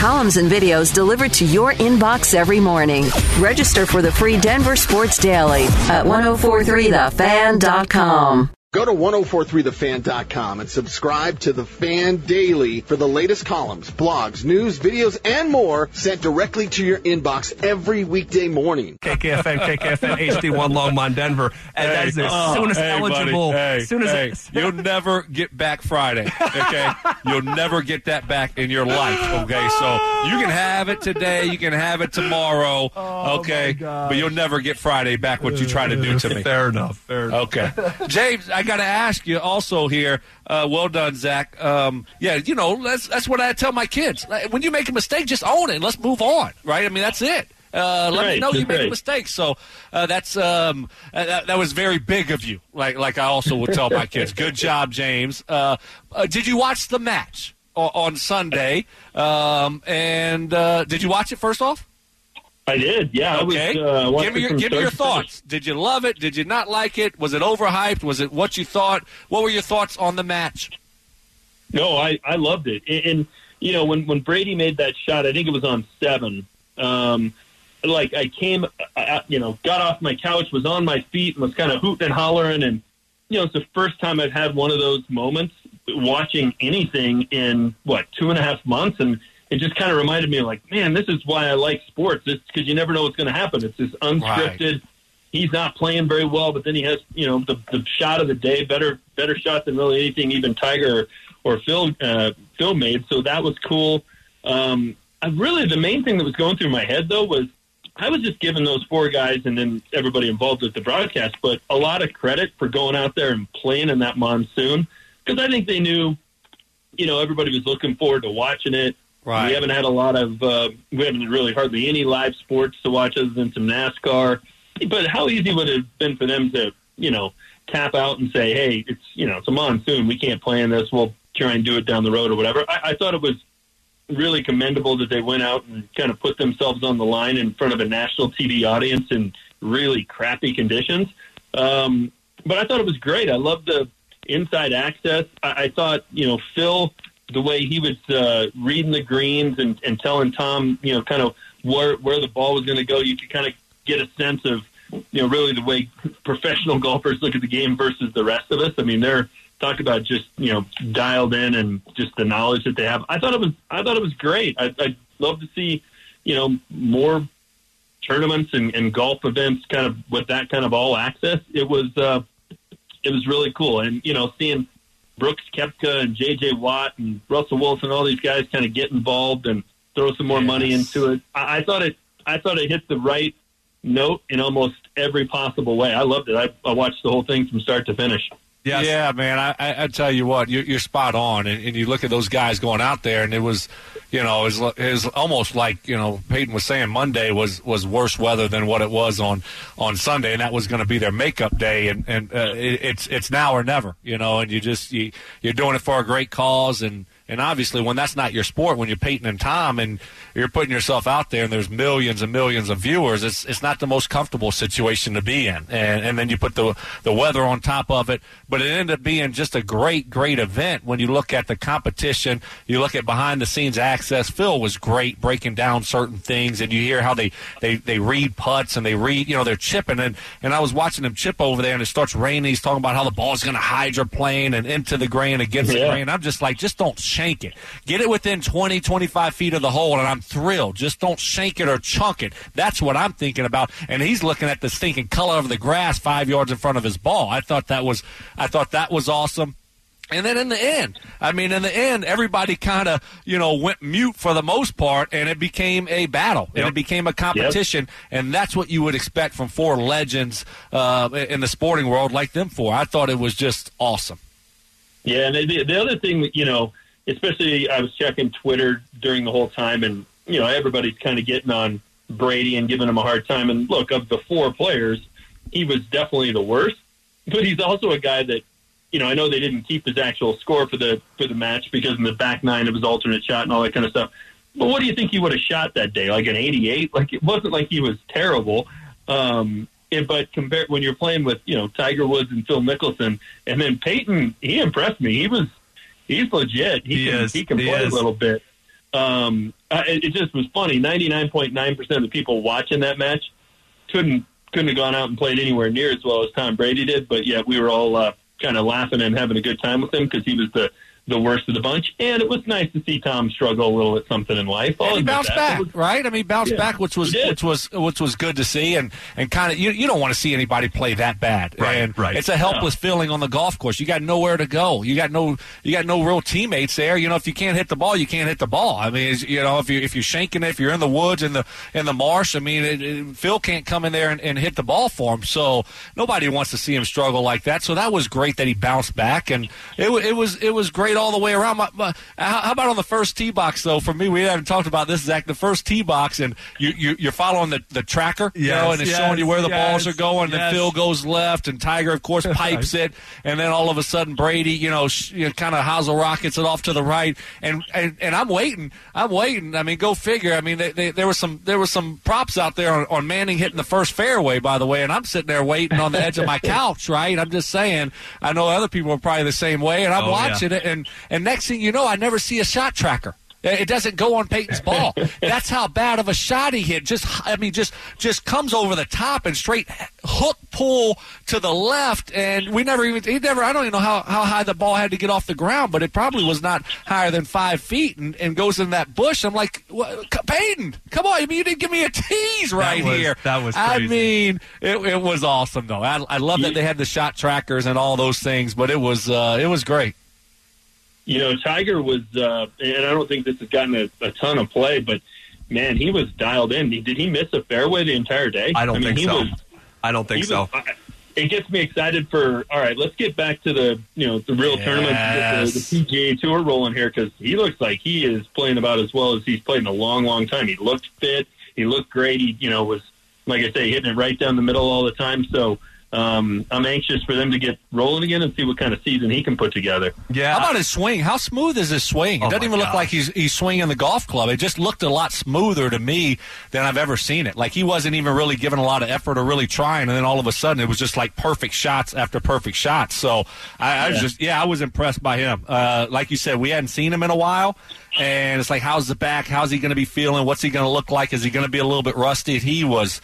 columns and videos delivered to your inbox every morning. Register for the free Denver Sports Daily at 1043thefan.com. Go to 1043thefan.com and subscribe to The Fan Daily for the latest columns, blogs, news, videos, and more sent directly to your inbox every weekday morning. KKFN, HD1 Longmont, Denver. And that is as soon as eligible. You'll never get back Friday, okay? You'll never get that back in your life, okay? So you can have it today, you can have it tomorrow, okay? But you'll never get Friday back what you try to do to me. Fair enough. Okay. James, I got to ask you also here, well done, Zach. That's what I tell my kids. When you make a mistake, just own it and let's move on, right? I mean, that's it. Let me know you made a mistake. So that was very big of you, like I also will tell my kids. Good job, James. Did you watch the match on Sunday? Did you watch it first off? I did, yeah. Okay. Give me your thoughts. Did you love it? Did you not like it? Was it overhyped? Was it what you thought? What were your thoughts on the match? No, I loved it. And when Brady made that shot, I think it was on 7. I got off my couch, was on my feet, and was kind of hooting and hollering. And, it's the first time I've had one of those moments watching anything in, 2.5 months. And it just kind of reminded me, man, this is why I like sports. It's because you never know what's going to happen. It's this unscripted. Right. He's not playing very well, but then he has, the shot of the day, better shot than really anything even Tiger or Phil made. So that was cool. The main thing that was going through my head, though, was I was just giving those 4 guys and then everybody involved with the broadcast, but a lot of credit for going out there and playing in that monsoon, because I think they knew, everybody was looking forward to watching it. Right. We haven't had we haven't really hardly any live sports to watch other than some NASCAR. But how easy would it have been for them to, tap out and say, hey, it's a monsoon. We can't play in this. We'll try and do it down the road or whatever. I thought it was really commendable that they went out and kind of put themselves on the line in front of a national TV audience in really crappy conditions. But I thought it was great. I loved the inside access. I thought, Phil, the way he was reading the greens and telling Tom, kind of where the ball was going to go, you could kind of get a sense of, really the way professional golfers look at the game versus the rest of us. I mean, they're talking about just, dialed in and just the knowledge that they have. I thought it was great. I'd love to see, more tournaments and golf events kind of with that kind of all access. It was really cool. And, seeing Brooks Koepka and J.J. Watt and Russell Wilson, all these guys kind of get involved and throw some more money into it. I thought it hit the right note in almost every possible way. I loved it. I watched the whole thing from start to finish. Yes. Yeah, man, I tell you what, you're spot on. And you look at those guys going out there, and it was, it was almost like, Peyton was saying Monday was worse weather than what it was on Sunday, and that was going to be their makeup day. And it's now or never, and you're doing it for a great cause. And obviously, when that's not your sport, when you're Peyton and Tom and you're putting yourself out there and there's millions and millions of viewers, it's not the most comfortable situation to be in. And then you put the weather on top of it. But it ended up being just a great, great event. When you look at the competition, you look at behind-the-scenes access. Phil was great breaking down certain things, and you hear how they read putts and they read, they're chipping. And I was watching them chip over there, and it starts raining. He's talking about how the ball's going to hydroplane and into the grain, against the grain. I'm just like, just don't shank it. Get it within 20, 25 feet of the hole, and I'm thrilled. Just don't shank it or chunk it. That's what I'm thinking about. And he's looking at the stinking color of the grass 5 yards in front of his ball. I thought that was awesome. And then in the end, everybody kind of, went mute for the most part, and it became a battle, and it became a competition, and that's what you would expect from 4 legends in the sporting world like them 4. I thought it was just awesome. Yeah, and the other thing that, especially I was checking Twitter during the whole time, and, everybody's kind of getting on Brady and giving him a hard time. And look, of the 4 players, he was definitely the worst, but he's also a guy that, I know they didn't keep his actual score for the match because in the back 9 it was alternate shot and all that kind of stuff. But what do you think he would have shot that day? Like an 88? Like, it wasn't like he was terrible. But compared when you're playing with, Tiger Woods and Phil Mickelson, and then Peyton, he impressed me. He's legit. He can play a little bit. it just was funny. 99.9% of the people watching that match couldn't have gone out and played anywhere near as well as Tom Brady did, but yet we were all kind of laughing and having a good time with him because he was the worst of the bunch. And it was nice to see Tom struggle a little at something in life. And he bounced back, right? I mean, bounced back, which was good to see, and kind of you don't want to see anybody play that bad. Right. It's a helpless feeling on the golf course. You got nowhere to go. You got no real teammates there. You know, if you can't hit the ball, you can't hit the ball. I mean, if you're shanking it, if you're in the woods in the marsh, I mean, Phil can't come in there and hit the ball for him. So nobody wants to see him struggle like that. So that was great that he bounced back, and it was great all the way around. How about on the first tee box, though? For me, we haven't talked about this, Zach. The first tee box, and you're following the tracker, and it's showing you where the balls are going. And then Phil goes left, and Tiger, of course, pipes it, and then all of a sudden Brady, kind of Hazel rockets it off to the right, and I'm waiting. I mean, go figure. I mean, there was some props out there on Manning hitting the first fairway, by the way, and I'm sitting there waiting on the edge of my couch, right? I'm just saying. I know other people are probably the same way, and I'm watching it, and next thing you know, I never see a shot tracker. It doesn't go on Peyton's ball. That's how bad of a shot he hit. Just comes over the top and straight hook pull to the left. And I don't even know how high the ball had to get off the ground, but it probably was not higher than 5 feet and goes in that bush. I'm like, Peyton, come on. I mean, you didn't give me a tease here. That was crazy. I mean, it was awesome, though. I love that they had the shot trackers and all those things, but it was great. Tiger was, and I don't think this has gotten a ton of play, but, man, he was dialed in. Did he miss a fairway the entire day? I don't think so. I don't think so. It gets me excited for, all right, let's get back to the real tournament, the PGA Tour rolling here, because he looks like he is playing about as well as he's played in a long, long time. He looked fit. He looked great. He, was, like I say, hitting it right down the middle all the time. So, I'm anxious for them to get rolling again and see what kind of season he can put together. Yeah. How about his swing? How smooth is his swing? It doesn't even look like he's swinging the golf club. It just looked a lot smoother to me than I've ever seen it. Like he wasn't even really giving a lot of effort or really trying, and then all of a sudden it was just like perfect shots after perfect shots. So I was impressed by him. Like you said, we hadn't seen him in a while. And it's like, how's the back? How's he going to be feeling? What's he going to look like? Is he going to be a little bit rusty? He was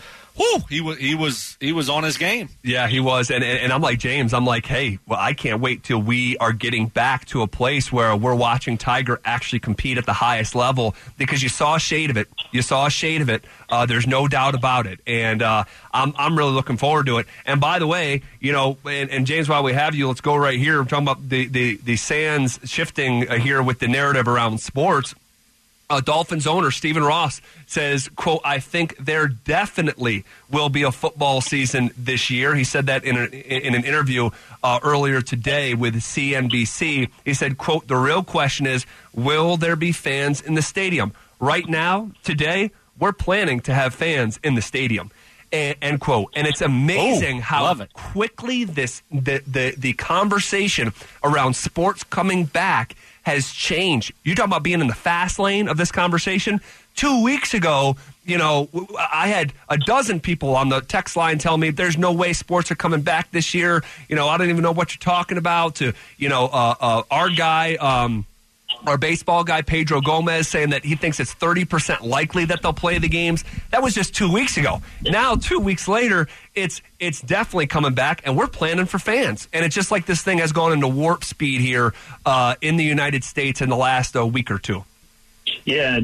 on his game. Yeah, he was. And I'm like James. I'm like, hey, well, I can't wait till we are getting back to a place where we're watching Tiger actually compete at the highest level, because you saw a shade of it. There's no doubt about it. And I'm really looking forward to it. And by the way, and James, while we have you, let's go right here. We're talking about the sands shifting here with the narrative around sports. Dolphins owner Stephen Ross says, quote, I think there definitely will be a football season this year. He said that in an interview earlier today with CNBC. He said, quote, the real question is, will there be fans in the stadium? Right now, today, we're planning to have fans in the stadium. End quote. And it's amazing how quickly the conversation around sports coming back has changed. You talking about being in the fast lane of this conversation? 2 weeks ago, I had a dozen people on the text line tell me there's no way sports are coming back this year. I don't even know what you're talking about. To our guy. Our baseball guy, Pedro Gomez, saying that he thinks it's 30% likely that they'll play the games. That was just 2 weeks ago. Now, 2 weeks later, it's definitely coming back, and we're planning for fans. And it's just like this thing has gone into warp speed here in the United States in the last week or two. Yeah,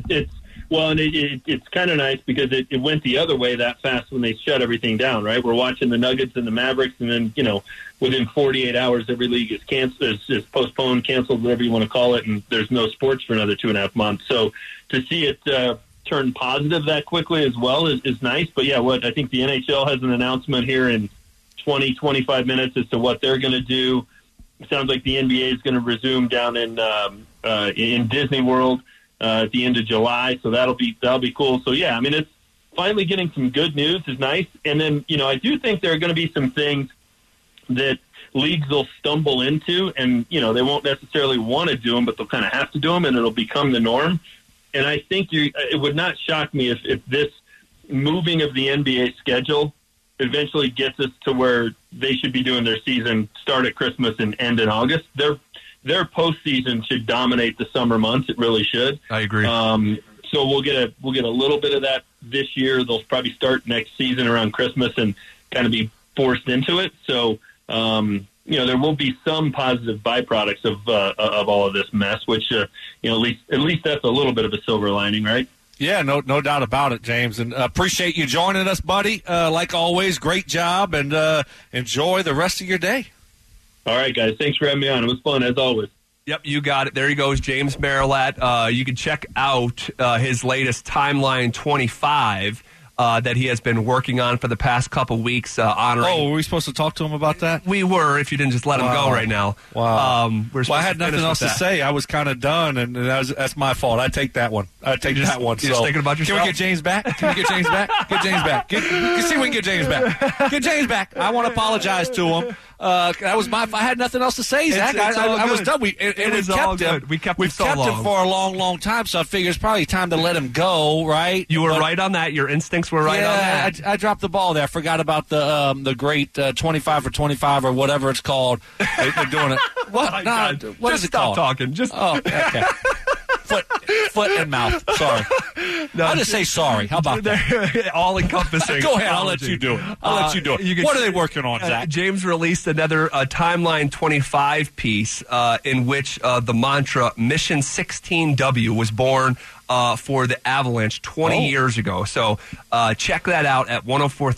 it's kind of nice because it went the other way that fast when they shut everything down, right? We're watching the Nuggets and the Mavericks, and then, within 48 hours, every league is canceled, is postponed, canceled, whatever you want to call it, and there's no sports for another 2.5 months. So to see it turn positive that quickly as well is nice. But, yeah, I think the NHL has an announcement here in 20-25 minutes as to what they're going to do. It sounds like the NBA is going to resume down in Disney World at the end of July, so that'll be cool. So, yeah, I mean, it's finally getting some good news is nice. And then, I do think there are going to be some things that leagues will stumble into, and, they won't necessarily want to do them, but they'll kind of have to do them, and it'll become the norm. And I think it would not shock me if this moving of the NBA schedule eventually gets us to where they should be doing their season start at Christmas and end in August. They're their postseason should dominate the summer months. It really should. I agree. So we'll get a little bit of that this year. They'll probably start next season around Christmas and kind of be forced into it. So there will be some positive byproducts of all of this mess, which at least that's a little bit of a silver lining, right? Yeah, no doubt about it, James. And appreciate you joining us, buddy. Like always, great job, and enjoy the rest of your day. All right, guys. Thanks for having me on. It was fun, as always. Yep, you got it. There he goes, James Merilatt. You can check out his latest Timeline 25 that he has been working on for the past couple weeks, honoring. Oh, were we supposed to talk to him about that? We were, if you didn't just let him go right now. Wow. I had nothing else to say. I was kind of done, and that's my fault. I take that one. You're just thinking about yourself? Can we get James back? Get James back? See if we can get James back. Get James back. I want to apologize to him. That was I had nothing else to say, Zach. I was done. We kept him. We kept him for a long, long time, so I figure it's probably time to let him go, right? You were right on that. Your instincts were right on that. I dropped the ball there. I forgot about the great 25 for 25 or whatever it's called. They're doing it. What? What is it called? Stop talking. Okay. Foot and mouth. Sorry. I'll just say sorry. How about that? All encompassing. Go ahead. I'll let you do it. What are they working on, Zach? James released another Timeline 25 piece in which the mantra Mission 16W was born for the Avalanche 20 years ago. So check that out at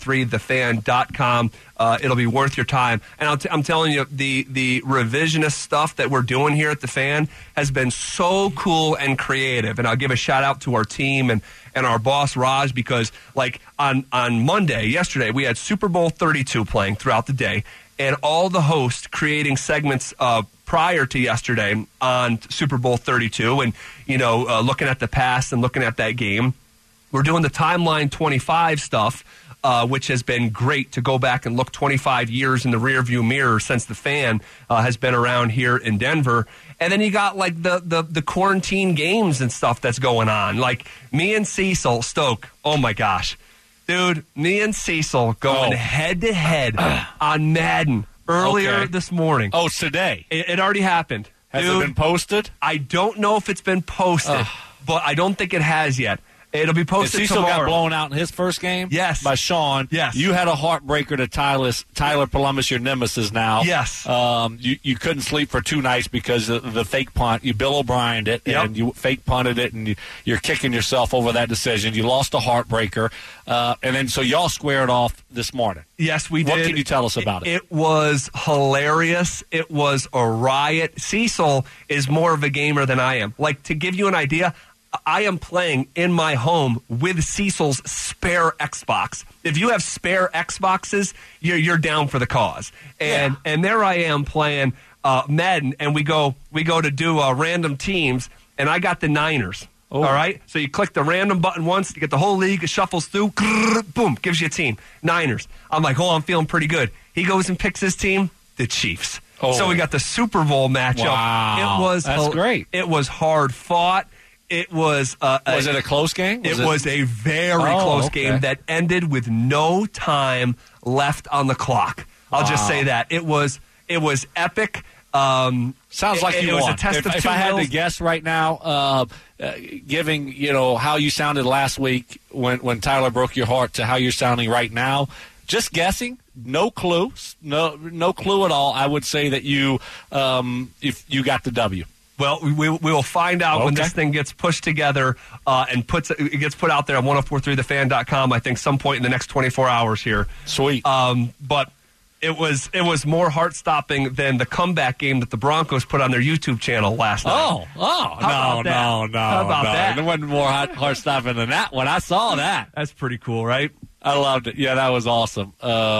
1043thefan.com. It'll be worth your time. And I'm telling you, the revisionist stuff that we're doing here at the Fan has been so cool and creative. And I'll give a shout out to our team and our boss Raj, because like on Monday, yesterday, we had Super Bowl 32 playing throughout the day, and all the hosts creating segments prior to yesterday on Super Bowl 32 and, looking at the past and looking at that game. We're doing the Timeline 25 stuff, which has been great to go back and look 25 years in the rearview mirror since the Fan has been around here in Denver. And then you got like the quarantine games and stuff that's going on. Like me and Cecil Stoke, oh my gosh. Dude, me and Cecil going head-to-head on Madden earlier this morning. Oh, it's today? It already happened. Has it been posted? I don't know if it's been posted, but I don't think it has yet. It'll be posted Cecil tomorrow. Got blown out in his first game? Yes. By Sean. Yes. You had a heartbreaker to Tyler Polumbus, your nemesis now. Yes. You couldn't sleep for 2 nights because of the fake punt. You Bill O'Brien'd it, and you fake punted it, and you're kicking yourself over that decision. You lost a heartbreaker. And then so y'all squared off this morning. Yes, we did. What can you tell us about it? It was hilarious. It was a riot. Cecil is more of a gamer than I am. Like, to give you an idea, I am playing in my home with Cecil's spare Xbox. If you have spare Xboxes, you're down for the cause. And there I am playing Madden, and we go to do random teams, and I got the Niners. All right? So you click the random button once, you get the whole league, it shuffles through, boom, gives you a team. Niners. I'm like, I'm feeling pretty good. He goes and picks his team, the Chiefs. So we got the Super Bowl matchup. Wow. That's great. It was hard fought. It was was it a close game? It was a very close game that ended with no time left on the clock. I'll just say that. It was epic. Sounds like you won. It was a test of if two I had wills. to guess right now, giving how you sounded last week when Tyler broke your heart to how you're sounding right now, just guessing, no clue, no clue at all. I would say that if you got the W. Well, we will find out when this thing gets pushed together and it gets put out there on 1043thefan.com, I think, some point in the next 24 hours here. Sweet. But it was more heart-stopping than the comeback game that the Broncos put on their YouTube channel last night. No. How about that? There wasn't more heart-stopping than that one. I saw that. That's pretty cool, right? I loved it. Yeah, that was awesome.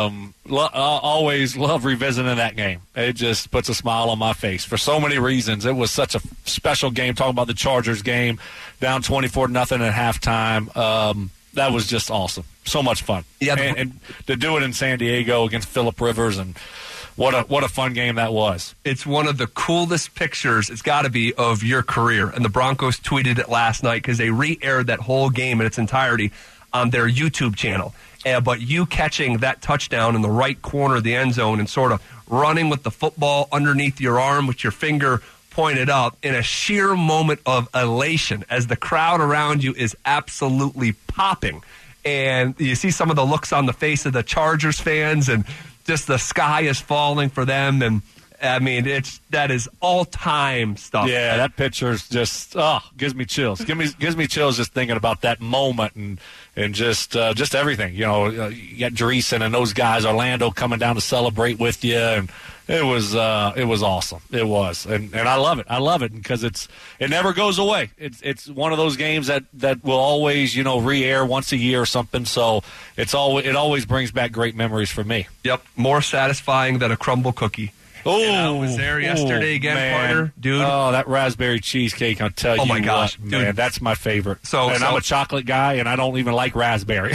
Always love revisiting that game. It just puts a smile on my face for so many reasons. It was such a special game. Talking about the Chargers game, down 24-0 at halftime. That was just awesome. So much fun. Yeah, and to do it in San Diego against Phillip Rivers, and what a fun game that was. It's one of the coolest pictures, it's got to be, of your career. And the Broncos tweeted it last night because they re-aired that whole game in its entirety on their YouTube channel. But you catching that touchdown in the right corner of the end zone and sort of running with the football underneath your arm with your finger pointed out, in a sheer moment of elation as the crowd around you is absolutely popping. And you see some of the looks on the face of the Chargers fans, and just the sky is falling for them. And I mean, that is all-time stuff. Yeah, that picture's just gives me chills. Gives me chills just thinking about that moment and just everything. You got Dreesen and those guys, Orlando coming down to celebrate with you, and it was awesome. It was, and I love it. I love it because it never goes away. It's one of those games that will always re-air once a year or something. So it always brings back great memories for me. Yep, more satisfying than a crumble cookie. I was there yesterday again, partner, dude. Oh, that raspberry cheesecake! I'll tell you. Oh my gosh, what, dude, man, that's my favorite. I'm a chocolate guy, and I don't even like raspberry.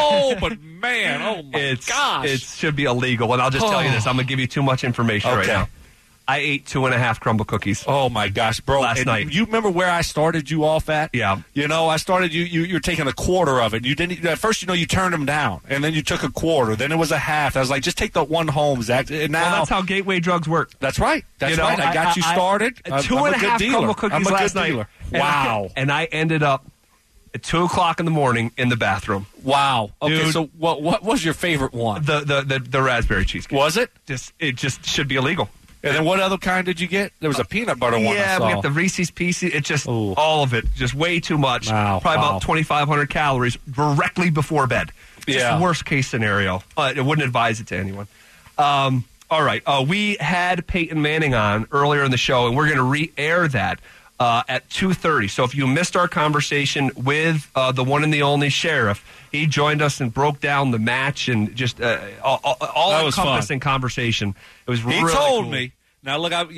But man, oh my gosh, it should be illegal. And I'll just tell you this: I'm gonna give you too much information right now. I ate 2.5 crumble cookies. Oh my gosh, bro! Last night. You remember where I started you off at? Yeah. I started you're taking a quarter of it. You didn't at first. You turned them down, and then you took a quarter. Then it was a half. I was like, just take the one home, Zach. And now that's how gateway drugs work. That's right. That's right. I got you started. 2.5 crumble cookies last night. Wow. And I ended up at 2:00 in the morning in the bathroom. Wow. Okay. Dude, so what was your favorite one? The raspberry cheesecake. Was it? It just should be illegal. And then what other kind did you get? There was a peanut butter one. Yeah, we got the Reese's Pieces. It's just all of it, just way too much. Wow, Probably about 2,500 calories directly before bed. Just worst case scenario. I wouldn't advise it to anyone. All right, we had Peyton Manning on earlier in the show, and we're going to re-air that at 2:30. So if you missed our conversation with the one and the only Sheriff, he joined us and broke down the match and just all-encompassing conversation. It was really told cool. me. Now, look, I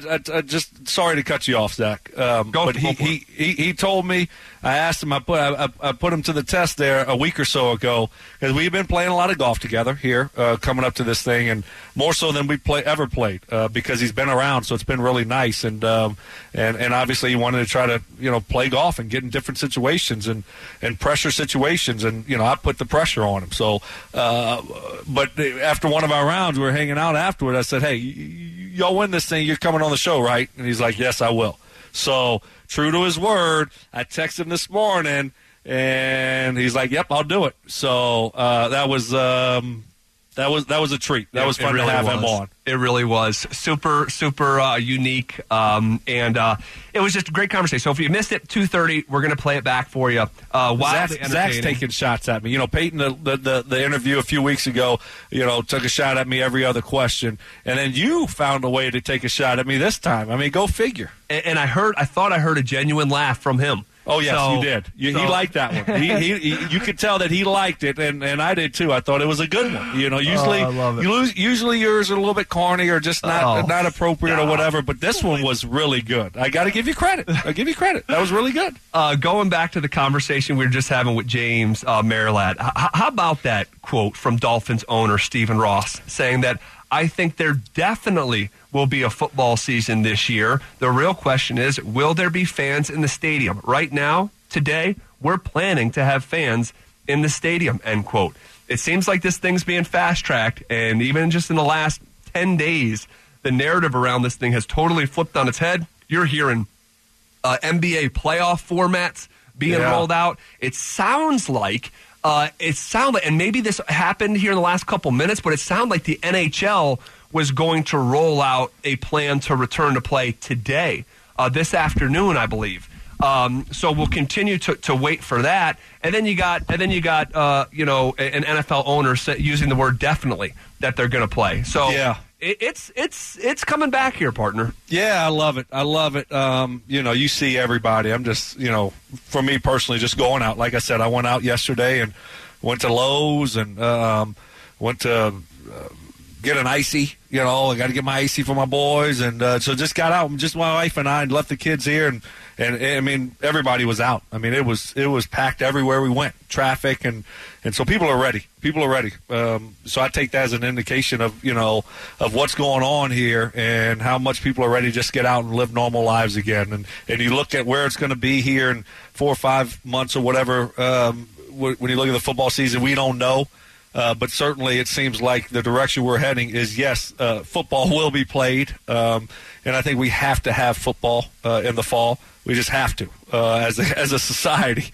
just sorry to cut you off, Zach. But he told me. I asked him. I put him to the test there a week or so ago because we've been playing a lot of golf together here, coming up to this thing, and more so than we ever played because he's been around. So it's been really nice, and obviously he wanted to try to play golf and get in different situations and pressure situations, and I put the pressure on him. So, but after one of our rounds, we were hanging out afterward. I said, "Hey, y'all win this thing. You're coming on the show, right?" And he's like, "Yes, I will." So, true to his word, I texted him this morning, and he's like, "Yep, I'll do it." So that was a treat. That was fun to have him on. It really was super unique, and it was just a great conversation. So if you missed it, 2:30, we're going to play it back for you. Zach's taking shots at me. Peyton, the interview a few weeks ago, took a shot at me every other question, and then you found a way to take a shot at me this time. I mean, go figure. And I thought I heard a genuine laugh from him. Oh, yes, you did. He liked that one. You could tell that he liked it, and I did too. I thought it was a good one. Usually, I love it. Usually yours are a little bit corny or just not appropriate or whatever, but this one was really good. I got to give you credit. I give you credit. That was really good. Going back to the conversation we were just having with James Merilatt, how about that quote from Dolphins owner Stephen Ross saying that, "I think there definitely will be a football season this year. The real question is, will there be fans in the stadium? Right now, today, we're planning to have fans in the stadium," end quote. It seems like this thing's being fast-tracked, and even just in the last 10 days, the narrative around this thing has totally flipped on its head. You're hearing NBA playoff formats being rolled out. It sounds like, and maybe this happened here in the last couple minutes, but it sounded like the NHL was going to roll out a plan to return to play today, this afternoon, I believe. So we'll continue to wait for that. And then you got an NFL owner using the word definitely that they're going to play. So it's coming back here, partner. Yeah, I love it. I love it. You see everybody. I'm just, for me personally, just going out. Like I said, I went out yesterday and went to Lowe's and went to get an icy. I got to get my icy for my boys, and so just got out. Just my wife and I left the kids here, and I mean everybody was out. I mean it was packed everywhere we went, traffic, and so people are ready. People are ready. So I take that as an indication of of what's going on here and how much people are ready to just get out and live normal lives again. And you look at where it's going to be here in 4 or 5 months or whatever. When you look at the football season, we don't know. But certainly it seems like the direction we're heading is, yes, football will be played. And I think we have to have football in the fall. We just have to as a society.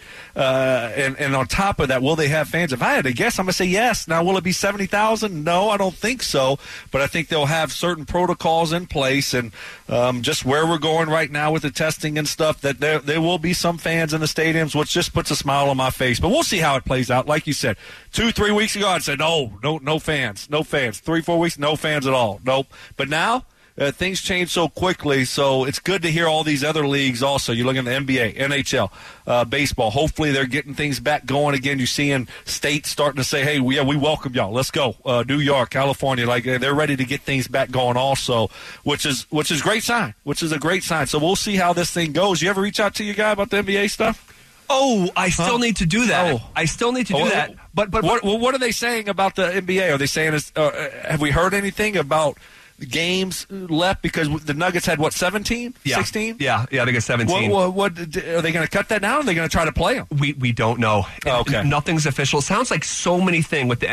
And on top of that, will they have fans? If I had to guess, I'm going to say yes. Now, will it be 70,000? No, I don't think so. But I think they'll have certain protocols in place. And just where we're going right now with the testing and stuff, that there will be some fans in the stadiums, which just puts a smile on my face. But we'll see how it plays out. Like you said, 2-3 weeks ago, I'd say no fans. 3-4 weeks, no fans at all. Nope. But now, things change so quickly, so it's good to hear all these other leagues also. You look at the NBA, NHL, baseball. Hopefully they're getting things back going again. You're seeing states starting to say, hey, we welcome y'all. Let's go. New York, California, like they're ready to get things back going also, which is a great sign, So we'll see how this thing goes. You ever reach out to your guy about the NBA stuff? Oh, I still need to do that. I still need to do that. But what are they saying about the NBA? Are they saying, have we heard anything about games left, because the Nuggets had 17, 16? Yeah, they got 17. What are they going to cut that down? Or are they going to try to play them? We don't know. Okay, nothing's official. It sounds like so many things with the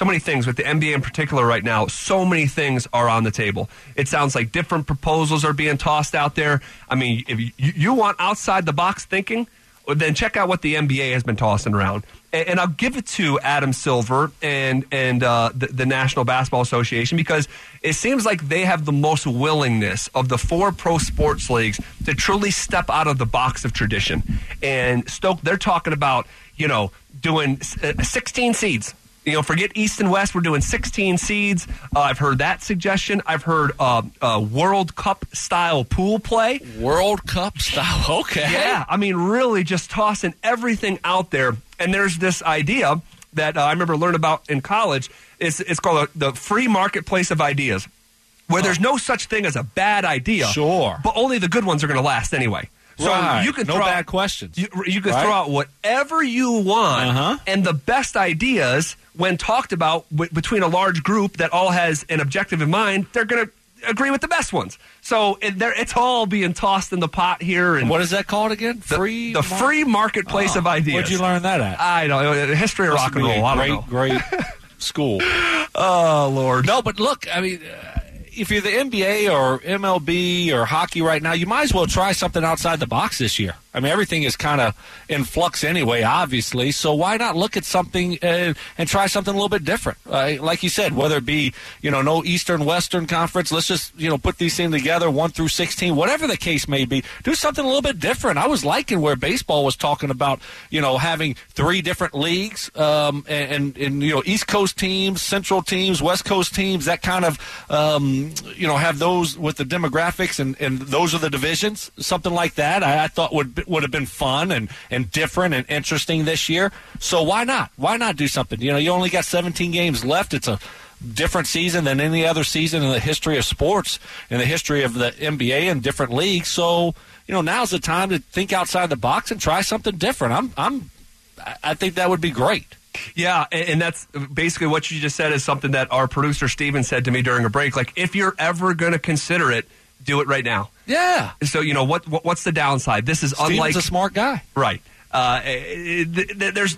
NBA in particular right now. So many things are on the table. It sounds like different proposals are being tossed out there. I mean, if you want outside the box thinking, then check out what the NBA has been tossing around. And I'll give it to Adam Silver and the National Basketball Association, because it seems like they have the most willingness of the 4 pro sports leagues to truly step out of the box of tradition. And Stoke, they're talking about, doing 16 seeds. Forget East and West. We're doing 16 seeds. I've heard that suggestion. I've heard World Cup style pool play. World Cup style, okay. Yeah, I mean, really just tossing everything out there. And there's this idea that I remember learning about in college. It's called the free marketplace of ideas, where there's no such thing as a bad idea. Sure. But only the good ones are going to last anyway. So you can no bad questions. You can throw out whatever you want, and the best ideas, when talked about between a large group that all has an objective in mind, they're going to agree with the best ones. So it's all being tossed in the pot here. And what is that called again? The free marketplace of ideas. Where'd you learn that at? I don't know. History of rock and roll. I don't know. Great school. Oh, Lord. No, but look, I mean, if you're the NBA or MLB or hockey right now, you might as well try something outside the box this year. I mean, everything is kind of in flux anyway, obviously. So why not look at something and try something a little bit different? Like you said, whether it be, no Eastern, Western Conference, let's just, put these things together, 1 through 16, whatever the case may be. Do something a little bit different. I was liking where baseball was talking about, having 3 different leagues and East Coast teams, Central teams, West Coast teams, that kind of, have those with the demographics and those are the divisions, something like that. I thought would have been fun and different and interesting this year. So why not? Why not do something? You only got 17 games left. It's a different season than any other season in the history of sports, in the history of the NBA and different leagues. So, now's the time to think outside the box and try something different. I think that would be great. Yeah, and that's basically what you just said is something that our producer Steven said to me during a break. Like, if you're ever going to consider it, do it right now. Yeah. So, what's the downside? This is Steven's unlike a smart guy. Right. It's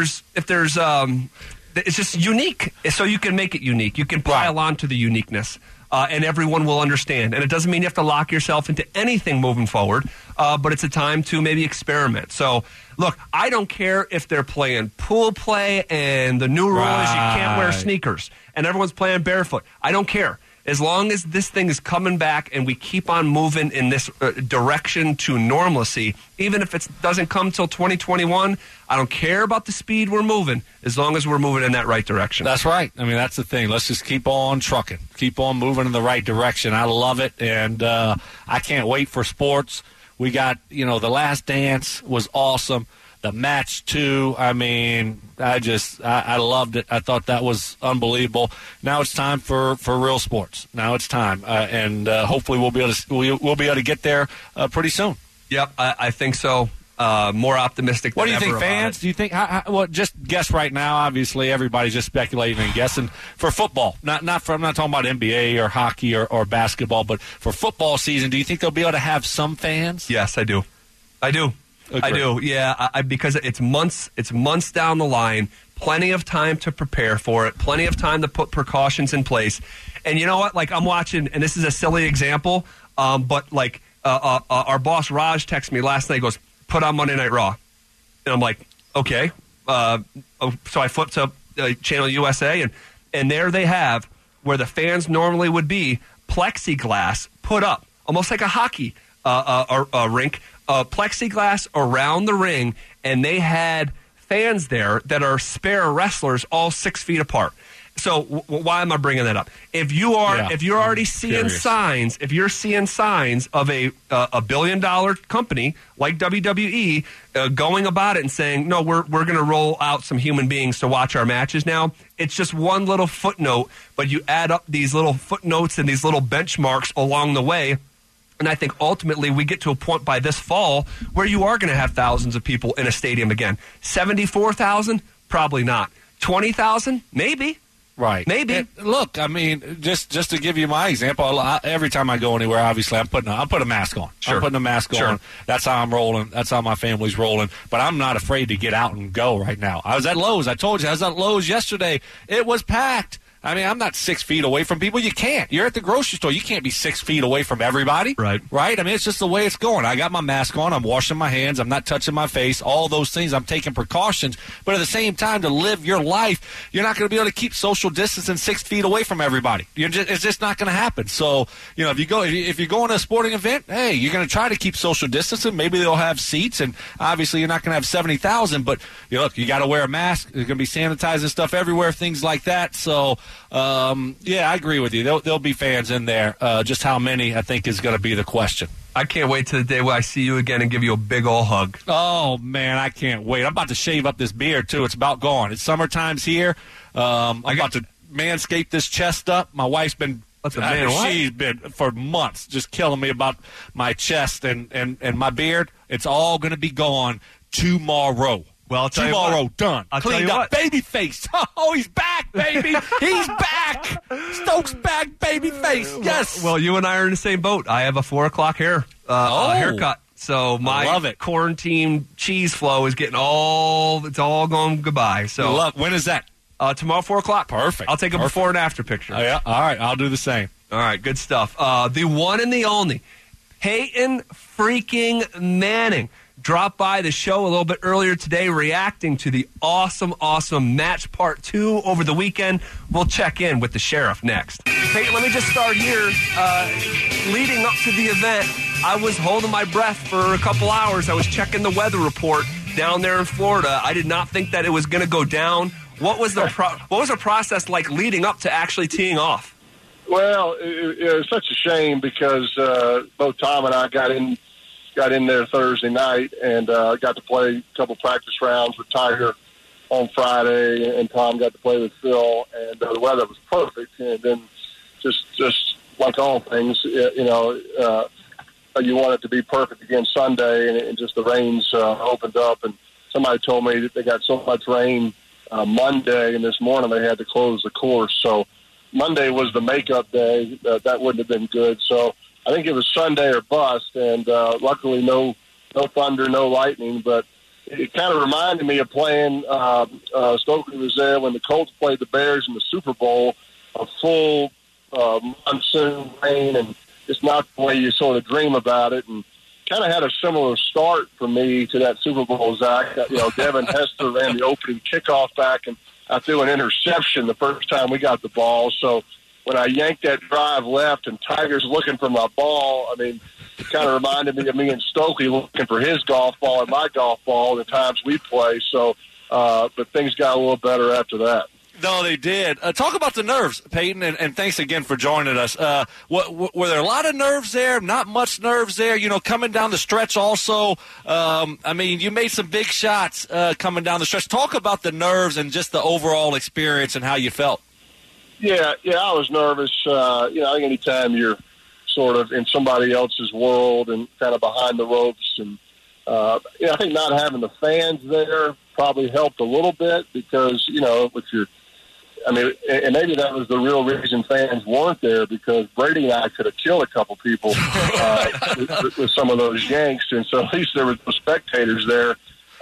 just unique. So you can make it unique. You can pile on to the uniqueness. And everyone will understand. And it doesn't mean you have to lock yourself into anything moving forward, but it's a time to maybe experiment. So, look, I don't care if they're playing pool play and the new rule is you can't wear sneakers and everyone's playing barefoot. I don't care. As long as this thing is coming back and we keep on moving in this direction to normalcy, even if it doesn't come till 2021, I don't care about the speed we're moving, as long as we're moving in that right direction. That's right. I mean, that's the thing. Let's just keep on trucking, keep on moving in the right direction. I love it, and I can't wait for sports. We got, The Last Dance was awesome. The match, too, I mean, I loved it. I thought that was unbelievable. Now it's time for real sports. Now it's time. And hopefully we'll be able to get there pretty soon. Yep, I think so. More optimistic What than do you ever think, fans? Do you think, just guess right now, obviously everybody's just speculating and guessing. For football, I'm not talking about NBA or hockey or basketball, but for football season, do you think they'll be able to have some fans? Yes, I do. I do, yeah, because it's months down the line, plenty of time to prepare for it, plenty of time to put precautions in place. And you know what? Like, I'm watching, and this is a silly example, but like our boss Raj texted me last night, goes, put on Monday Night Raw. And I'm like, okay. So I flipped to Channel USA, and there they have, where the fans normally would be, plexiglass put up, almost like a hockey rink, plexiglass around the ring, and they had fans there that are spare wrestlers all 6 feet apart. So why am I bringing that up? If you're already seeing signs, if you're seeing signs of a $1 billion company like WWE going about it and saying, no, we're going to roll out some human beings to watch our matches now, it's just one little footnote, but you add up these little footnotes and these little benchmarks along the way. And I think ultimately we get to a point by this fall where you are going to have thousands of people in a stadium again. 74,000? Probably not. 20,000? Maybe. Right. Maybe. And look, I mean, just to give you my example, every time I go anywhere, obviously, I'm putting a mask on. Sure. I'm putting a mask on. That's how I'm rolling. That's how my family's rolling. But I'm not afraid to get out and go right now. I was at Lowe's. I told you, I was at Lowe's yesterday. It was packed. I mean, I'm not 6 feet away from people. You can't. You're at the grocery store. You can't be 6 feet away from everybody. Right. Right? I mean, it's just the way it's going. I got my mask on. I'm washing my hands. I'm not touching my face. All those things. I'm taking precautions. But at the same time, to live your life, you're not going to be able to keep social distancing 6 feet away from everybody. It's just not going to happen. So, you know, if you're going to a sporting event, hey, you're going to try to keep social distancing. Maybe they'll have seats, and obviously you're not going to have 70,000. But, you know, look, you got to wear a mask. There's going to be sanitizing stuff everywhere, things like that. So, yeah, I agree with you. There'll be fans in there. Just how many, I think, is going to be the question. I can't wait till the day where I see you again and give you a big old hug. Oh, man, I can't wait. I'm about to shave up this beard, too. It's about gone. It's summertime's here. I'm about to manscape this chest up. My wife's been... She's been for months just killing me about my chest and my beard. It's all going to be gone tomorrow. Well, I'll tell tomorrow, you what. done. I'll Cleaned tell you up, baby face. Oh, he's back, baby. He's back. Stokes back, baby face. Yes. Well, you and I are in the same boat. I have a 4 o'clock haircut. So my quarantine cheese flow is getting it's all going goodbye. So when is that? Tomorrow, 4 o'clock. Perfect. I'll take a before and after picture. Oh, yeah. All right. I'll do the same. All right. Good stuff. The one and the only Peyton freaking Manning dropped by the show a little bit earlier today, reacting to the awesome match part 2 over the weekend. We'll check in with the sheriff next. Peyton, let me just start here. Leading up to the event, I was holding my breath for a couple hours. I was checking the weather report down there in Florida. I did not think that it was going to go down. What was the process like leading up to actually teeing off? Well, it was such a shame because both Tom and I got in there Thursday night and got to play a couple practice rounds with Tiger on Friday, and Tom got to play with Phil, and the weather was perfect. And then just like all things, you want it to be perfect again Sunday, and just the rains opened up, and somebody told me that they got so much rain Monday, and this morning they had to close the course. So Monday was the makeup day. That wouldn't have been good. So I think it was Sunday or bust, and luckily no thunder, no lightning. But it kind of reminded me of playing. Stokely was there when the Colts played the Bears in the Super Bowl, a full monsoon rain, and it's not the way you sort of dream about it. And kind of had a similar start for me to that Super Bowl, Zach. Devin Hester ran the opening kickoff back, and I threw an interception the first time we got the ball. So when I yanked that drive left and Tiger's looking for my ball, I mean, it kind of reminded me of me and Stokely looking for his golf ball and my golf ball the times we play. So, but things got a little better after that. No, they did. Talk about the nerves, Peyton, and thanks again for joining us. Were there a lot of nerves there? Not much nerves there? Coming down the stretch also. I mean, you made some big shots coming down the stretch. Talk about the nerves and just the overall experience and how you felt. Yeah, I was nervous. I think anytime you're sort of in somebody else's world and kind of behind the ropes, and I think not having the fans there probably helped a little bit because, if you're I mean, and maybe that was the real reason fans weren't there, because Brady and I could have killed a couple people with some of those yanks, and so at least there were spectators there.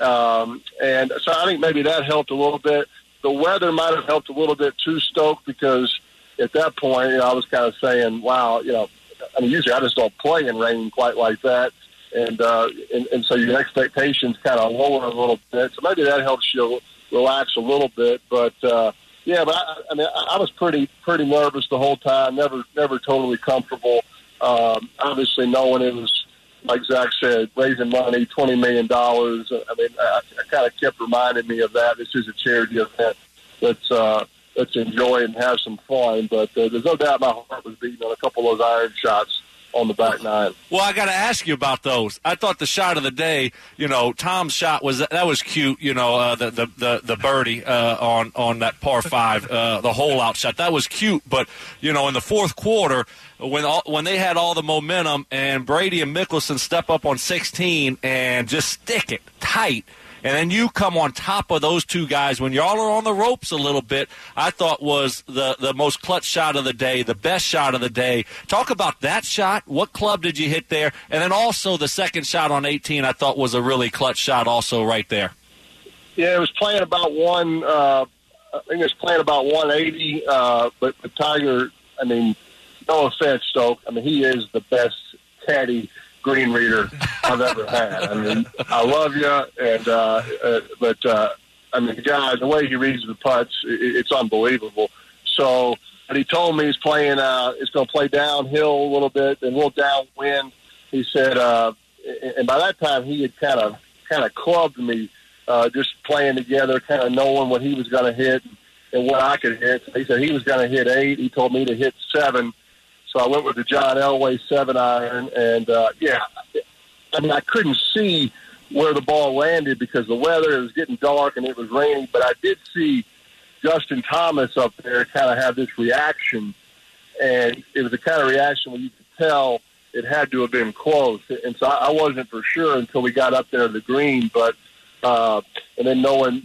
And so I think maybe that helped a little bit. The weather might have helped a little bit too, Stoke, because at that point, I was kind of saying, wow, I mean, usually I just don't play in rain quite like that. And so your expectations kind of lower a little bit. So maybe that helps you relax a little bit. But, yeah, but I was pretty nervous the whole time, never totally comfortable. Obviously knowing it was, like Zach said, raising money, $20 million. I mean, I kind of kept reminding me of that. This is a charity event. Let's enjoy it and have some fun. But there's no doubt my heart was beating on a couple of those iron shots on the back nine. Well, I got to ask you about those. I thought the shot of the day, Tom's shot was cute. The birdie on that par five, the hole out shot, that was cute. But in the fourth quarter, when they had all the momentum and Brady and Mickelson step up on 16 and just stick it tight, and then you come on top of those two guys when y'all are on the ropes a little bit, I thought was the most clutch shot of the day, the best shot of the day. Talk about that shot. What club did you hit there? And then also the second shot on 18 I thought was a really clutch shot also right there. Yeah, it was playing about I think it was playing about 180, but Tiger, I mean, no offense, Stoke, I mean, he is the best caddy green reader I've ever had. I mean, I love you, and but I mean, the guy, the way he reads the putts, it's unbelievable. So, but he told me he's playing. It's going to play downhill a little bit, and we'll downwind. He said, and by that time he had kind of clubbed me, just playing together, kind of knowing what he was going to hit and what I could hit. He said he was going to hit 8. He told me to hit 7. So I went with the John Elway 7-iron, and, I mean, I couldn't see where the ball landed because the weather, it was getting dark and it was raining, but I did see Justin Thomas up there kind of have this reaction, and it was the kind of reaction where you could tell it had to have been close. And so I wasn't for sure until we got up there to the green, but and then knowing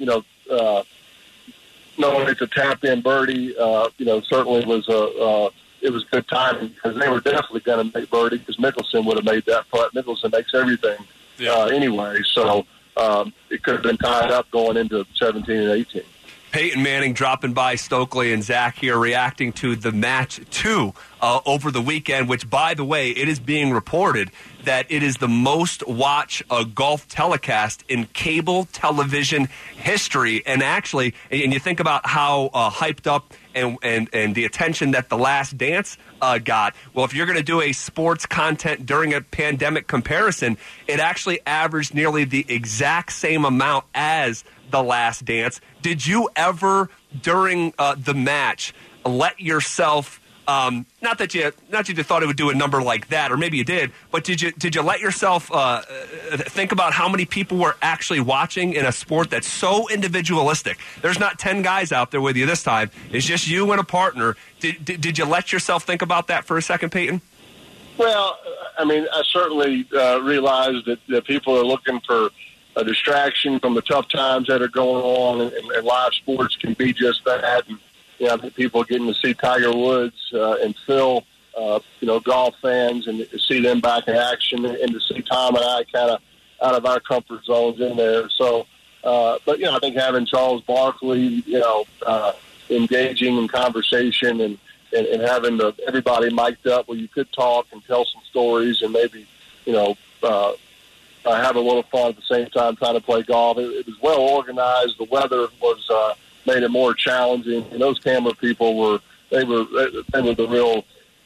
it's a tap-in birdie, certainly was it was good timing because they were definitely going to make birdie because Mickelson would have made that putt. Mickelson makes everything anyway, so it could have been tied up going into 17 and 18. Peyton Manning dropping by, Stokely and Zach here reacting to the match 2 over the weekend, which, by the way, it is being reported that it is the most watched golf telecast in cable television history. And actually, and you think about how hyped up and the attention that The Last Dance got. Well, if you're going to do a sports content during a pandemic comparison, it actually averaged nearly the exact same amount as The Last Dance. Did you ever, during the match, let yourself, not that you thought it would do a number like that, or maybe you did, but did you let yourself think about how many people were actually watching in a sport that's so individualistic? There's not 10 guys out there with you this time. It's just you and a partner. Did you let yourself think about that for a second, Peyton? Well, I mean, I certainly realized that people are looking for a distraction from the tough times that are going on, and live sports can be just that. And I think people are getting to see Tiger Woods and Phil, golf fans, and to see them back in action, and to see Tom and I kind of out of our comfort zones in there. So, but I think having Charles Barkley, engaging in conversation and having everybody mic'd up where you could talk and tell some stories and maybe, have a little fun at the same time trying to play golf. It was well organized. The weather was made it more challenging, and those camera people were the real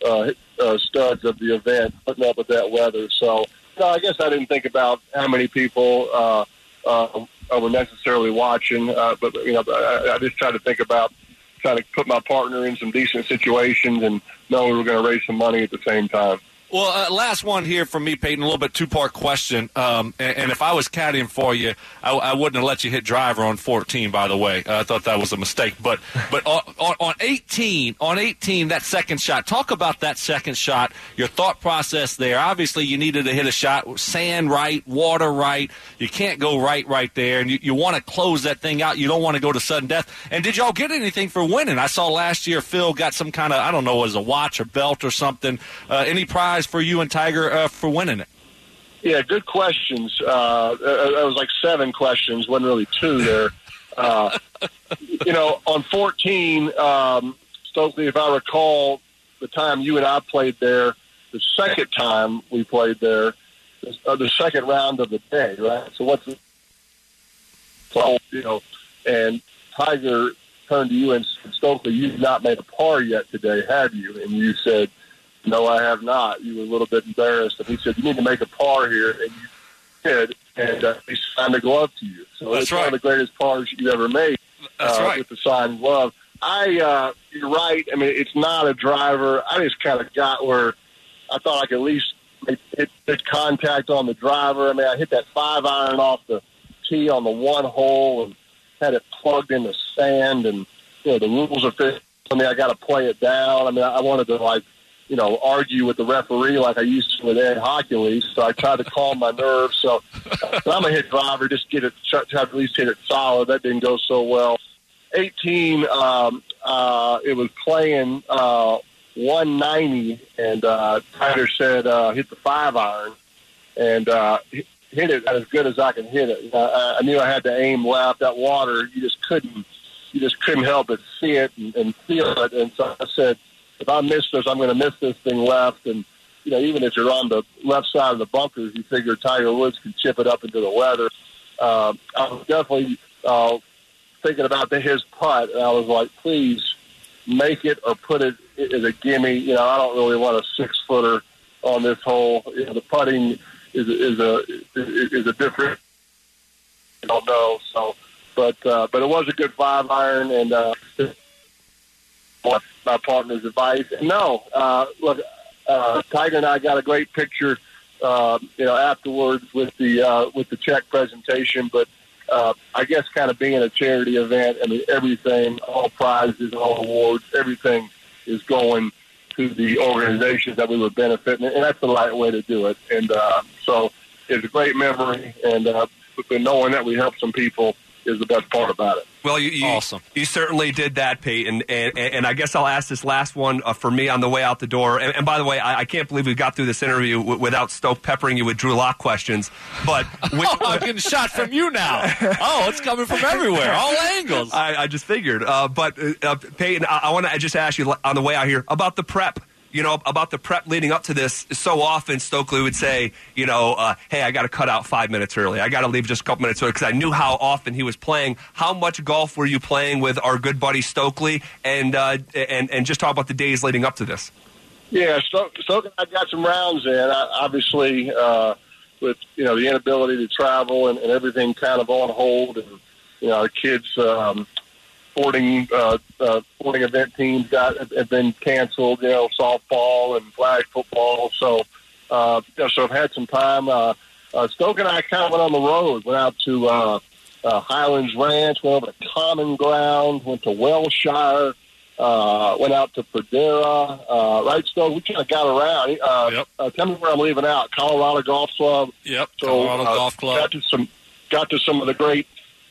studs of the event, putting up with that weather. So, I guess I didn't think about how many people were necessarily watching, but I just tried to think about trying to put my partner in some decent situations and know we were going to raise some money at the same time. Well, last one here from me, Peyton, a little bit two-part question. And if I was caddying for you, I wouldn't have let you hit driver on 14, by the way. I thought that was a mistake. But on 18, that second shot, talk about that second shot, your thought process there. Obviously, you needed to hit a shot, sand right, water right. You can't go right there, and you want to close that thing out. You don't want to go to sudden death. And did y'all get anything for winning? I saw last year Phil got some kind of, I don't know, was a watch or belt or something. Any prize for you and Tiger for winning it? Yeah, good questions. It was like 7 questions, wasn't really 2 there. On 14, Stokely, if I recall, the time you and I played there, the second time we played there, the second round of the day, right? So and Tiger turned to you and said, Stokely, you've not made a par yet today, have you? And you said, no, I have not. You were a little bit embarrassed. And he said, you need to make a par here. And you did. And he signed a glove to you. So it's one of the greatest pars you ever made with the signed glove. You're right. I mean, it's not a driver. I just kind of got where I thought I could at least hit contact on the driver. I mean, I hit that 5-iron off the tee on the one hole and had it plugged in the sand. And, the rules are fit. I mean, I got to play it down. I mean, I wanted to, argue with the referee like I used to with Ed Hockley. So I tried to calm my nerves. So I'm a hit driver, just try to at least hit it solid. That didn't go so well. 18, it was playing 190, and Tiger said hit the 5-iron, and hit it as good as I can hit it. I knew I had to aim left. That water, you just couldn't help but see it and feel it. And so I said, if I miss this, I'm going to miss this thing left. And, even if you're on the left side of the bunkers, you figure Tiger Woods can chip it up into the weather. I was definitely thinking about his putt, and I was like, please make it or put it as a gimme. I don't really want a 6-footer on this hole. The putting is a different, I don't know. So, but it was a good 5-iron, and my partner's advice. And look, Tiger and I got a great picture, afterwards with the check presentation. But I guess kind of being a charity event, I mean, everything, all prizes, all awards, everything is going to the organizations that we were benefiting, and that's the right way to do it. And so it's a great memory, and knowing that we helped some people is the best part about it. Well, awesome. You certainly did that, Peyton. And I guess I'll ask this last one for me on the way out the door. And by the way, I can't believe we got through this interview without Stoke peppering you with Drew Lock questions. But I'm getting shot from you now. Oh, it's coming from everywhere, all angles. I just figured. But Peyton, I want to just ask you on the way out here about the prep. About the prep leading up to this. So often Stokely would say, hey, I got to cut out 5 minutes early. I got to leave just a couple minutes early because I knew how often he was playing. How much golf were you playing with our good buddy Stokely? And just talk about the days leading up to this. Yeah, Stokely, I got some rounds in. Obviously, with the inability to travel and everything kind of on hold, and our kids. Sporting event teams have been canceled, softball and flag football. So I've had some time. Stoke and I kind of went on the road, went out to Highlands Ranch, went over to Common Ground, went to Wellshire, went out to Perdera. Right, Stoke? We kind of got around. Yep. Tell me where I'm leaving out. Colorado Golf Club. Yep, so, Colorado Golf Club. Got to some of the great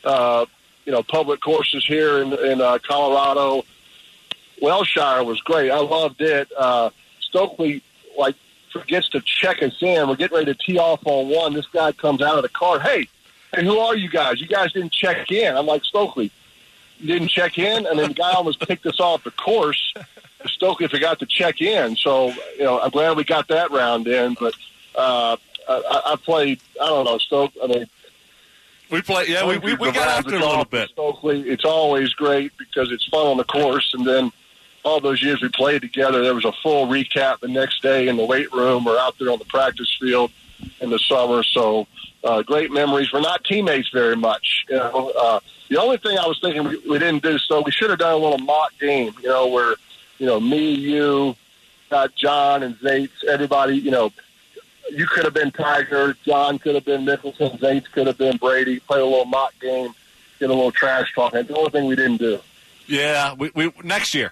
public courses here in Colorado. Wellshire was great. I loved it. Stokely, forgets to check us in. We're getting ready to tee off on one. This guy comes out of the car. Hey, who are you guys? You guys didn't check in. I'm like, Stokely, you didn't check in? And then the guy almost picked us off the course. Stokely forgot to check in. So, I'm glad we got that round in. But I played, I don't know, Stoke. I mean, we played, yeah, we got after it a little bit. Stokely, it's always great because it's fun on the course. And then all those years we played together, there was a full recap the next day in the weight room or out there on the practice field in the summer. So great memories. We're not teammates very much. The only thing I was thinking we didn't do, so we should have done a little mock game, where, me, you, got John and Zaitz, everybody, you could have been Tiger, John could have been Mickelson, Zaitz could have been Brady, play a little mock game, get a little trash talk. That's the only thing we didn't do. Yeah, we next year.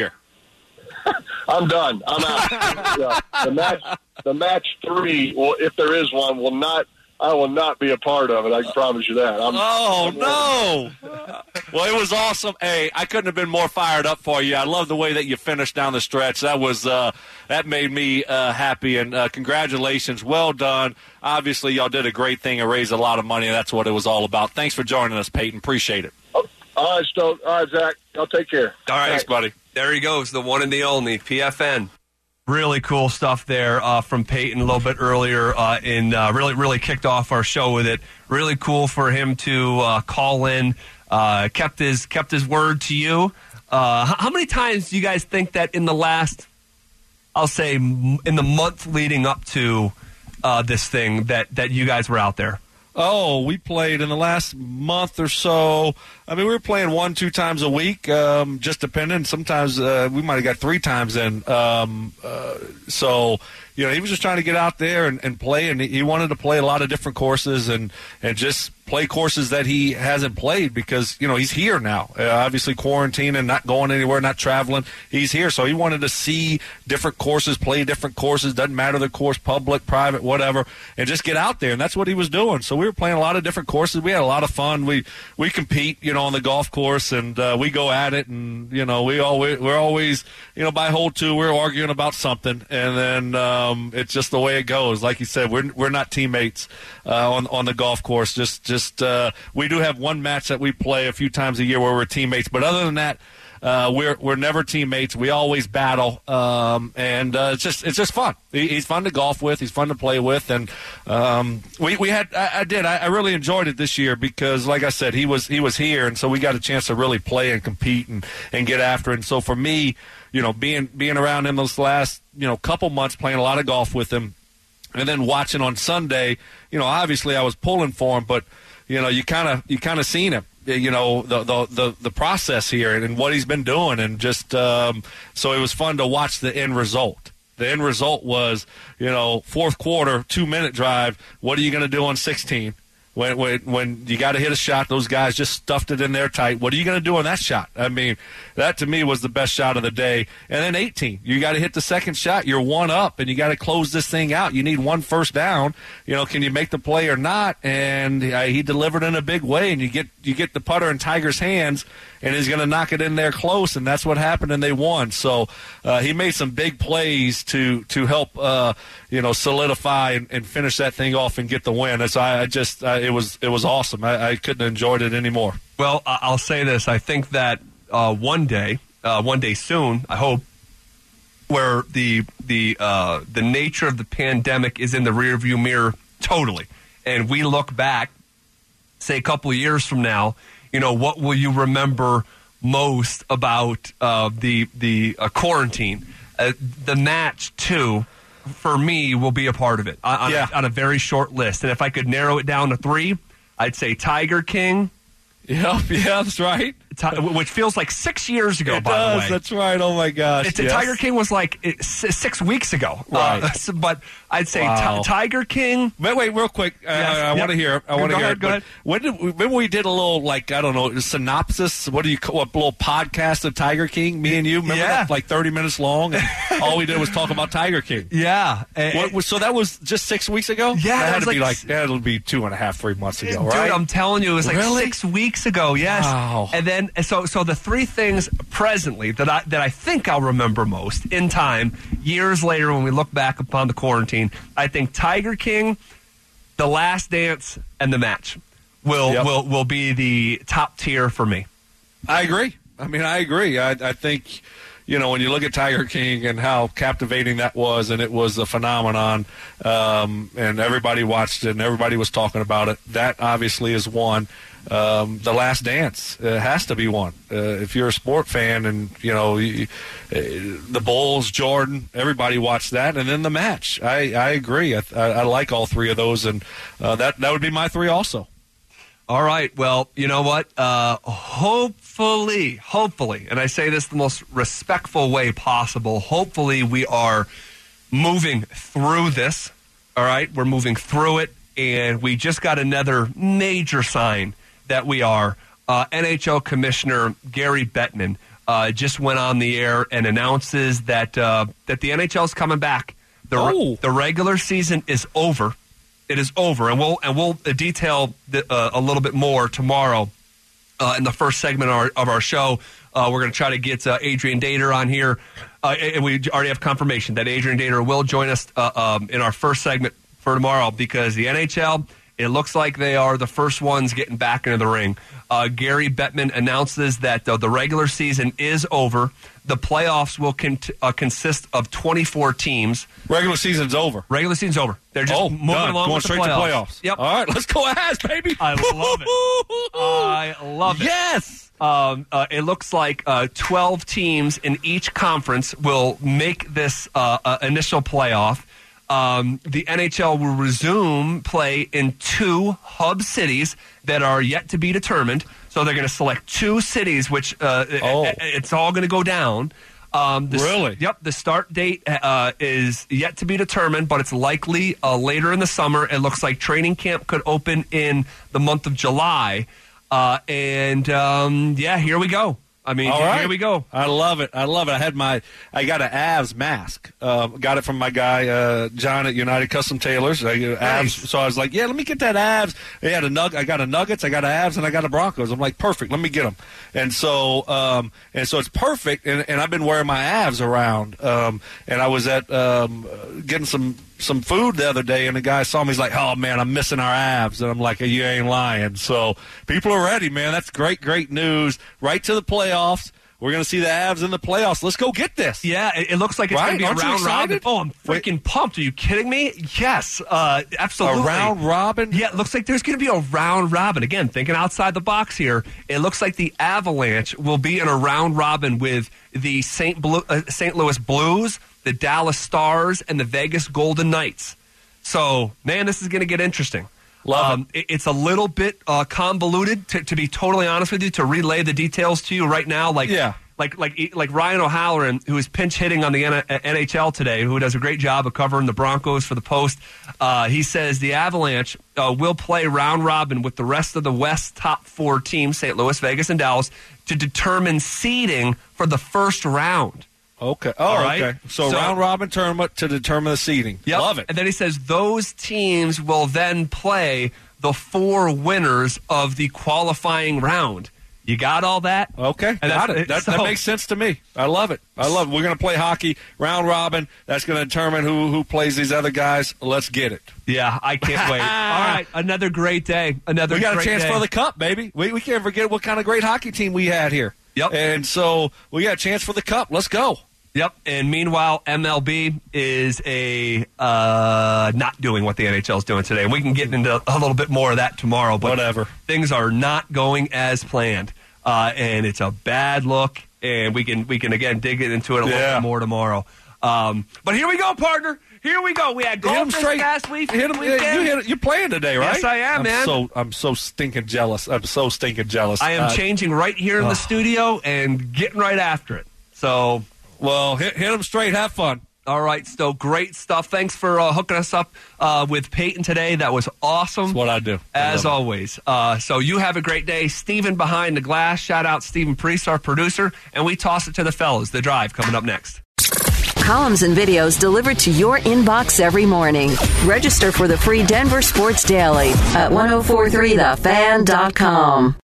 I'm done. I'm out. The match 3, well, if there is one, I will not be a part of it. I can promise you that. No. Well, it was awesome. Hey, I couldn't have been more fired up for you. I love the way that you finished down the stretch. That made me happy, and congratulations. Well done. Obviously, y'all did a great thing and raised a lot of money, and that's what it was all about. Thanks for joining us, Peyton. Appreciate it. All right, Stoke. All right, Zach. Y'all take care. All right. Thanks, buddy. There he goes, the one and the only, PFN. Really cool stuff there from Peyton a little bit earlier, really kicked off our show with it. Really cool for him to call in, kept his word to you. How many times do you guys think that in the last, I'll say, in the month leading up to this thing that you guys were out there? Oh, we played in the last month or so. I mean, we were playing 1-2 times a week, just depending. Sometimes we might have got 3 times in. So, he was just trying to get out there and play, and he wanted to play a lot of different courses and just play courses that he hasn't played because, he's here now. Obviously quarantining, not going anywhere, not traveling. He's here, so he wanted to see different courses, play different courses. Doesn't matter the course, public, private, whatever, and just get out there, and that's what he was doing. So we were playing a lot of different courses. We had a lot of fun. We compete, on the golf course, and we go at it, and we're always by hole 2 we're arguing about something, and then it's just the way it goes. Like you said, we're not teammates on the golf course. Just we do have one match that we play a few times a year where we're teammates, but other than that, we're never teammates. We always battle, and it's just fun. He's fun to golf with. He's fun to play with, and I really enjoyed it this year because, like I said, he was here, and so we got a chance to really play and compete and get after it. And so for me, being around him those last couple months, playing a lot of golf with him, and then watching on Sunday, obviously I was pulling for him, but you kind of seen him. The process here and what he's been doing, and just so it was fun to watch the end result. The end result was, fourth quarter, 2-minute drive. What are you going to do on 16? When you got to hit a shot, those guys just stuffed it in there tight. What are you going to do on that shot? I mean, that to me was the best shot of the day. And then 18, you got to hit the second shot. You're 1 up, and you got to close this thing out. You need 1 first down. Can you make the play or not? And he delivered in a big way, and you get the putter in Tiger's hands, and he's going to knock it in there close, and that's what happened, and they won. So he made some big plays to help solidify and finish that thing off and get the win. And so it was awesome. I couldn't have enjoyed it anymore. Well, I'll say this. I think that one day soon, I hope, where the nature of the pandemic is in the rearview mirror totally, and we look back, say a couple of years from now, what will you remember most about the quarantine? The match 2, for me, will be a part of it on a very short list. And if I could narrow it down to 3, I'd say Tiger King. Yeah, that's right. Which feels like 6 years ago, by the way. That's right. Oh, my gosh. Yes. Tiger King was like 6 weeks ago. Right. But I'd say Tiger King. Wait, real quick. I want to hear. Go ahead. When we did a little, synopsis, what little podcast of Tiger King, me and you, remember that? Like 30 minutes long, and all we did was talk about Tiger King. Yeah. So that was just 6 weeks ago? Yeah. That had to be that'll be 2.5, 3 months ago, right? Dude, I'm telling you, it was like 6 weeks ago, yes. Wow. And then, so the 3 things presently that I think I'll remember most in time, years later when we look back upon the quarantine, I think Tiger King, The Last Dance, and the match will be the top tier for me. I agree. I think, when you look at Tiger King and how captivating that was, and it was a phenomenon, and everybody watched it and everybody was talking about it, that obviously is one. The Last Dance has to be one. If you're a sport fan, and the Bulls, Jordan, everybody watched that, and then the match. I agree. I like all 3 of those, and that would be my 3 also. All right. Well, you know what? Hopefully, and I say this the most respectful way possible, hopefully we are moving through this. All right? We're moving through it, and we just got another major sign that we are. NHL Commissioner Gary Bettman just went on the air and announces that the NHL is coming back. The regular season is over. It is over, and we'll detail a little bit more tomorrow in the first segment of our show. We're going to try to get Adrian Dater on here, and we already have confirmation that Adrian Dater will join us in our first segment for tomorrow, because the NHL, it looks like they are the first ones getting back into the ring. Gary Bettman announces that the regular season is over. The playoffs will consist of 24 teams. Regular season's over. Regular season's over. They're just moving along going with straight the to playoffs. Yep. All right, let's go Avs, baby. I love it. I love it. Yes. It looks like 12 teams in each conference will make this initial playoff. The NHL will resume play in 2 hub cities that are yet to be determined. So they're going to select 2 cities, which it's all going to go down. Really? Yep. The start date is yet to be determined, but it's likely later in the summer. It looks like training camp could open in the month of July. Here we go. I mean, here we go. I love it. I got an Avs mask. Got it from my guy, John at United Custom Tailors. Avs. So I was like, yeah, let me get that Avs. I got a Nuggets, I got an Avs, and I got a Broncos. I'm like, perfect. Let me get them. And so it's perfect. And I've been wearing my Avs around. And I was at getting some food the other day, and the guy saw me. He's like, oh, man, I'm missing our Avs. And I'm like, you ain't lying. So people are ready, man. That's great news. Right to the playoffs. We're going to see the Avs in the playoffs. Let's go get this. Yeah, it looks like it's going to be a round robin. Oh, I'm freaking pumped. Are you kidding me? Yes, absolutely. A round robin? Yeah, it looks like there's going to be a round robin. Again, thinking outside the box here, it looks like the Avalanche will be in a round robin with the St. Louis Blues, the Dallas Stars, and the Vegas Golden Knights. So, man, this is going to get interesting. Love it. It's a little bit convoluted, to be totally honest with you, to relay the details to you right now. Like Ryan O'Halloran, who is pinch hitting on the NHL today, who does a great job of covering the Broncos for the Post. He says the Avalanche will play round robin with the rest of the West top 4 teams, St. Louis, Vegas, and Dallas, to determine seeding for the first round. Okay. All right. Okay. So round robin tournament to determine the seeding. Yep. Love it. And then he says those teams will then play the 4 winners of the qualifying round. You got all that? Okay. Got it. That makes sense to me. I love it. We're going to play hockey round robin. That's going to determine who plays these other guys. Let's get it. Yeah, I can't wait. All right, another great day. We got a chance for the cup, baby. We can't forget what kind of great hockey team we had here. Yep. And so we got a chance for the cup. Let's go. Yep, and meanwhile, MLB is not doing what the NHL is doing today. We can get into a little bit more of that tomorrow, but whatever. Things are not going as planned, and it's a bad look. And we can again dig into it a little bit more tomorrow. But here we go, partner. Here we go. We had golf this past week. You're playing today, right? Yes, I am, man. I'm so stinking jealous. I am changing right here in the studio and getting right after it. So. Well, hit them straight. Have fun. All right, Stowe. Great stuff. Thanks for hooking us up with Peyton today. That was awesome. That's what I do. As always. So you have a great day. Steven behind the glass. Shout out Stephen Priest, our producer. And we toss it to the fellas. The Drive coming up next. Columns and videos delivered to your inbox every morning. Register for the free Denver Sports Daily at 1043thefan.com.